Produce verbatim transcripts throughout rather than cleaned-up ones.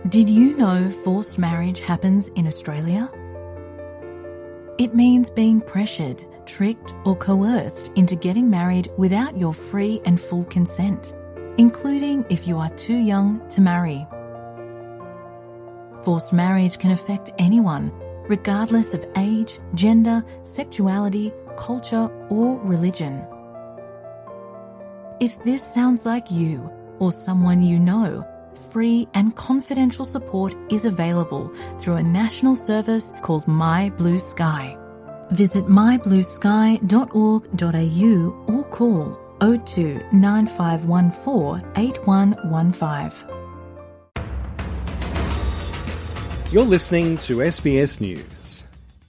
Did you know forced marriage happens in Australia? It means being pressured, tricked or coerced into getting married without your free and full consent, including if you are too young to marry. Forced marriage can affect anyone, regardless of age, gender, sexuality, culture or religion. If this sounds like you or someone you know, free and confidential support is available through a national service called My Blue Sky. Visit my blue sky dot org dot a u or call oh two nine five one four eight one one five. You're listening to S B S News.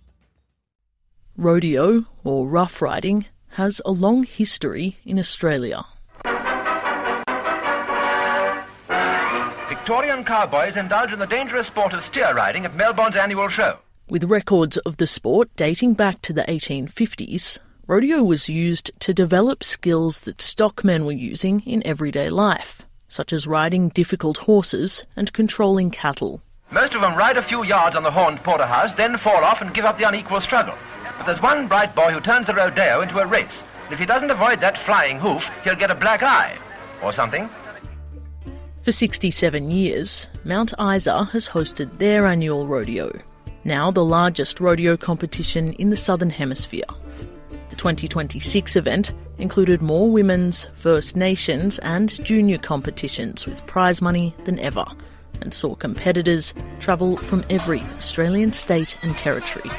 Rodeo, or rough riding, has a long history in Australia. Victorian cowboys indulge in the dangerous sport of steer riding at Melbourne's annual show. With records of the sport dating back to the eighteen fifties, rodeo was used to develop skills that stockmen were using in everyday life, such as riding difficult horses and controlling cattle. Most of them ride a few yards on the horned porterhouse, then fall off and give up the unequal struggle. But there's one bright boy who turns the rodeo into a race. And if he doesn't avoid that flying hoof, he'll get a black eye. Or something. For sixty-seven years, Mount Isa has hosted their annual rodeo, now the largest rodeo competition in the Southern Hemisphere. The twenty twenty-six event included more women's, First Nations and junior competitions with prize money than ever, and saw competitors travel from every Australian state and territory.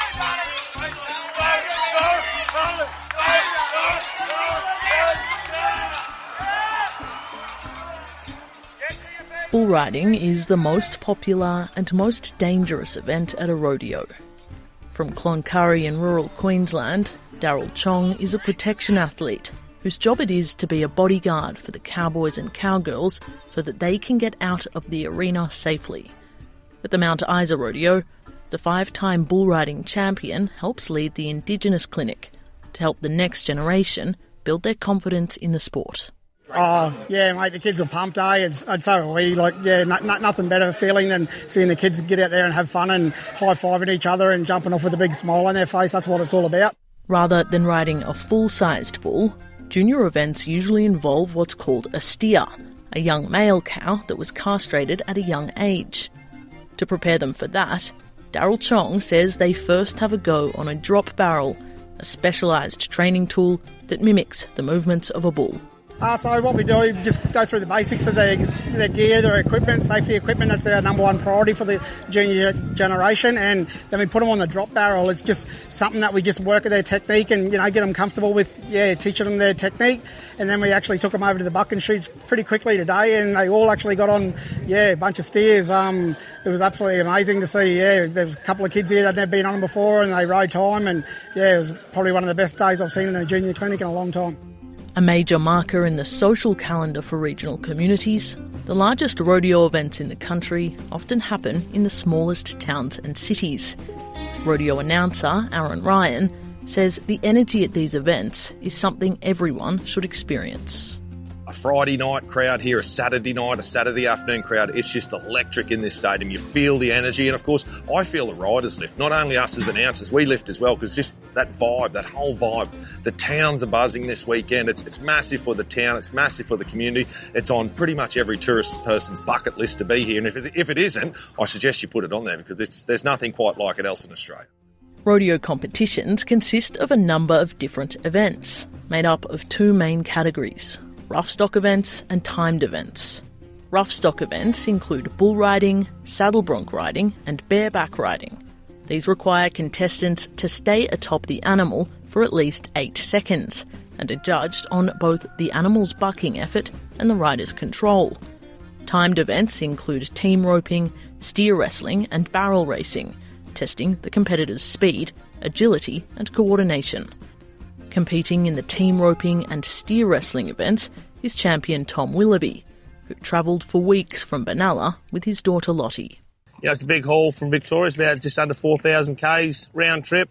Bull riding is the most popular and most dangerous event at a rodeo. From Cloncurry in rural Queensland, Daryl Chong is a protection athlete whose job it is to be a bodyguard for the cowboys and cowgirls so that they can get out of the arena safely. At the Mount Isa Rodeo, the five-time bull riding champion helps lead the Indigenous clinic to help the next generation build their confidence in the sport. Oh, yeah, mate, the kids are pumped, eh? It's, and so are we. Like, yeah, no, no, nothing better feeling than seeing the kids get out there and have fun and high-fiving each other and jumping off with a big smile on their face. That's what it's all about. Rather than riding a full-sized bull, junior events usually involve what's called a steer, a young male cow that was castrated at a young age. To prepare them for that, Daryl Chong says they first have a go on a drop barrel, a specialised training tool that mimics the movements of a bull. Uh, so what we do, we just go through the basics of their, their gear, their equipment, safety equipment. That's our number one priority for the junior generation. And then we put them on the drop barrel. It's just something that we just work at their technique and, you know, get them comfortable with, yeah, teaching them their technique. And then we actually took them over to the buck and shoots pretty quickly today, and they all actually got on, yeah, a bunch of steers. Um, it was absolutely amazing to see, yeah. There was a couple of kids here that had never been on them before, and they rode time. And, yeah, it was probably one of the best days I've seen in a junior clinic in a long time. A major marker in the social calendar for regional communities, the largest rodeo events in the country often happen in the smallest towns and cities. Rodeo announcer Aaron Ryan says the energy at these events is something everyone should experience. A Friday night crowd here, a Saturday night, a Saturday afternoon crowd, it's just electric in this stadium. You feel the energy, and of course, I feel the riders lift. Not only us as announcers, we lift as well, because just that vibe, that whole vibe. The towns are buzzing this weekend. It's it's massive for the town, it's massive for the community. It's on pretty much every tourist person's bucket list to be here, and if it, if it isn't, I suggest you put it on there, because it's, there's nothing quite like it else in Australia. Rodeo competitions consist of a number of different events, made up of two main categories: rough stock events and timed events. Rough stock events include bull riding, saddle bronc riding and bareback riding. These require contestants to stay atop the animal for at least eight seconds and are judged on both the animal's bucking effort and the rider's control. Timed events include team roping, steer wrestling and barrel racing, testing the competitor's speed, agility and coordination. Competing in the team roping and steer wrestling events is champion Tom Willoughby, who travelled for weeks from Benalla with his daughter Lottie. You know, it's a big haul from Victoria. It's about just under four thousand kays round trip.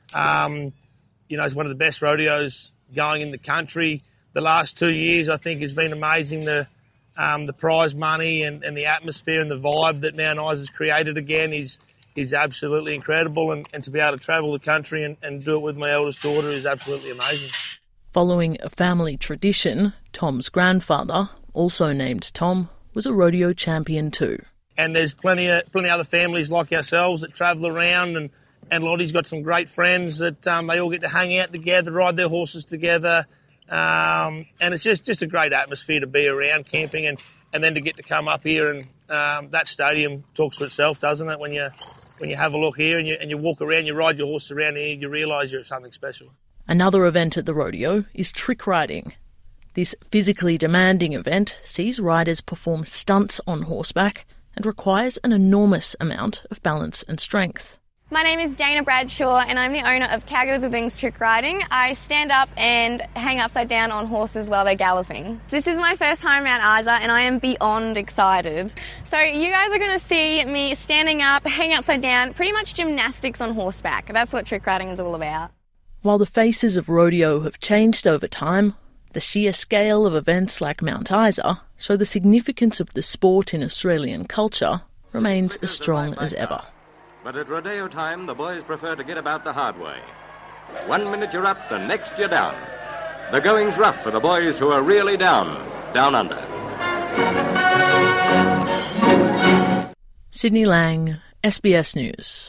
Um, you know, it's one of the best rodeos going in the country. The last two years, I think, has been amazing. The um, the prize money and, and the atmosphere and the vibe that Mount Isa's created again is is absolutely incredible. And, and to be able to travel the country and, and do it with my eldest daughter is absolutely amazing. Following a family tradition, Tom's grandfather, also named Tom, was a rodeo champion too. And there's plenty of plenty of other families like ourselves that travel around, and, and Lottie's got some great friends that um, they all get to hang out together, ride their horses together, um, and it's just, just a great atmosphere to be around camping, and, and then to get to come up here, and um, that stadium talks for itself, doesn't it? When you when you have a look here and you, and you walk around, you ride your horse around here, you realise you're at something special. Another event at the rodeo is trick riding. This physically demanding event sees riders perform stunts on horseback and requires an enormous amount of balance and strength. My name is Dana Bradshaw and I'm the owner of Cowgirls with Wings Trick Riding. I stand up and hang upside down on horses while they're galloping. This is my first time at Mount Isa and I am beyond excited. So you guys are going to see me standing up, hanging upside down, pretty much gymnastics on horseback. That's what trick riding is all about. While the faces of rodeo have changed over time, the sheer scale of events like Mount Isa show the significance of the sport in Australian culture remains as strong as ever. But at rodeo time, the boys prefer to get about the hard way. One minute you're up, the next you're down. The going's rough for the boys who are really down, down under. Sydney Lang, S B S News.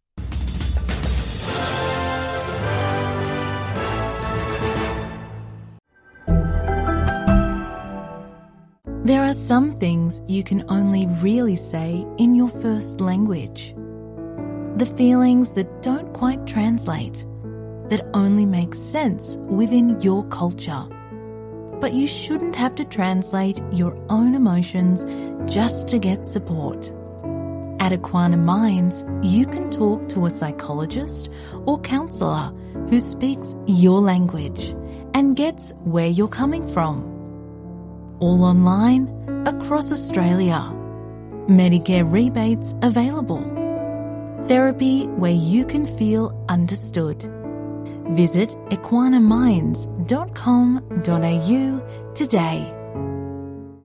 There are some things you can only really say in your first language. The feelings that don't quite translate, that only make sense within your culture. But you shouldn't have to translate your own emotions just to get support. At Equana Minds, you can talk to a psychologist or counsellor who speaks your language and gets where you're coming from. All online, across Australia. Medicare rebates available. Therapy where you can feel understood. Visit equana minds dot com dot a u today.